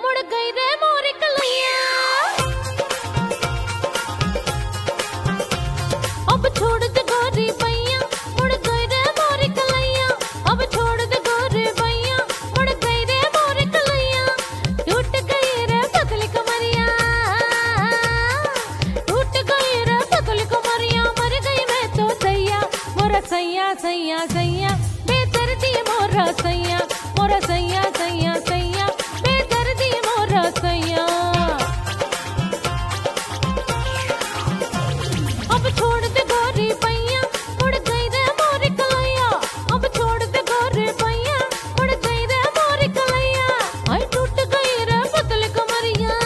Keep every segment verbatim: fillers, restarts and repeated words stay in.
मुड़ गई रे मोरी कलैया। अब छोड़ दे गोरी बैया, मुड़ गई रे मोरी कलैया। अब छोड़ दे गोरी बैया, मुड़ गई रे मोरी कलैया। टूट गई रे पतली कमरिया, टूट गई रे पतली कमरिया। मर गई मैं तो सैया, मोरा सैया सैया सैया बेदर्दी मोरा सैया, मोरा सैया सैया सैया बेदर्दी मोरा सैया। अब छोड़ दे गोरी बैया, मुड़ गई रे मोरी कलैया। अब छोड़ दे गोरी बैया, मुड़ गई रे मोरी कलैया। आई टूट गई रे पतली कमरिया,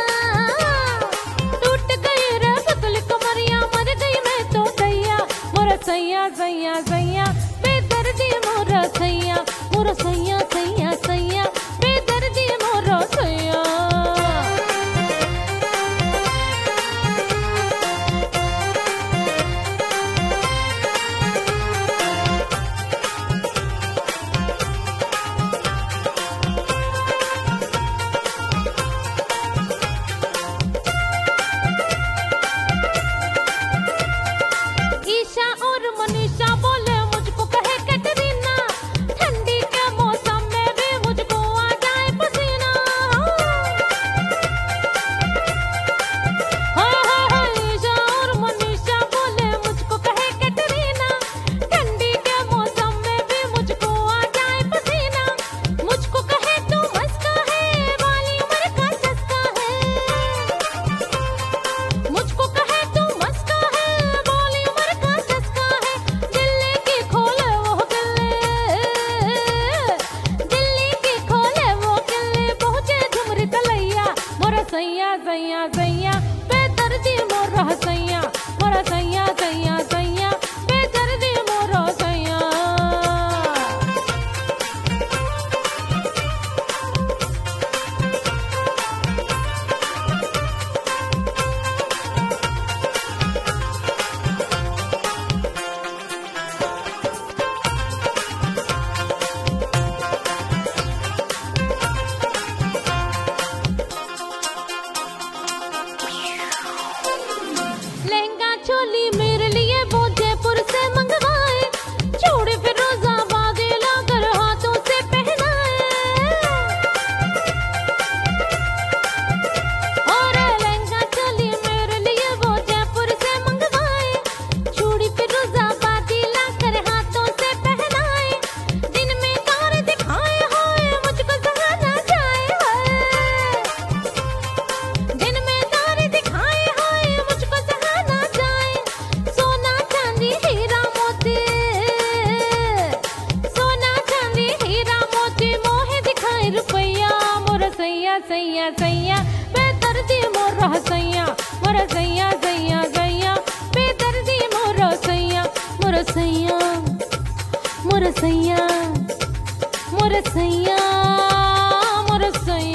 टूट गई रे पतली कमरिया। मर गई मैं तो सैया, मोरा सैया सैया सैया बेदर्दी मोरा सैया, मोरा सैया सैया सैया बेदर्दी मोरा सैया। ईशा और मनीषा बोले मुझको कहे कैटरीना, ठंडी के मौसम में भी मुझको आ जाए पसीना। हाँ हाँ हाँ ईशा और मनीषा बोले मुझको कहे कैटरीना, ठंडी के मौसम में भी मुझको आ जाए पसीना। मुझको कहे तू मस्का है, वाली उम्र का चस्का है। मुझको कहे तू मस्का है, वाली उम्र का चस्का है। दिल्ली की खोले वो किले, दिल्ली की खोले वो किले। पहुंचे झुमरी तलैया, मोरा सैया सैया सैया बेदर्दी मोरा सैया, मोरा सैया सैया सैया बेदर्दी मोरा सैया। लहंगा चोली मेरे लिए वो जयपुर से मंगवाए, चूड़ी फिरोजाबाद लाकर हाथों से पहनाए। और लहंगा चोली मेरे लिए वो जयपुर से मंगवाए, चूड़ी फिरोजाबाद लाकर हाथों से पहनाए। दिन में तारे दिखाए होए मुझको सहा ना जाए होए, दिन में तारे दिखाए होए मुझको सहा ना जाए। सोना चांदी हीरा मोती, सोना चांदी हीरा मोती मोहे दिखाए रुपया। मोरा सैया सैया सैया बेदर्दी मोरा सैया, मोरा सैया सैया सैया बेदर्दी मोरा सैया। मोरा सैया, मोरा सैया, मोरा सैया, मोरा सैया।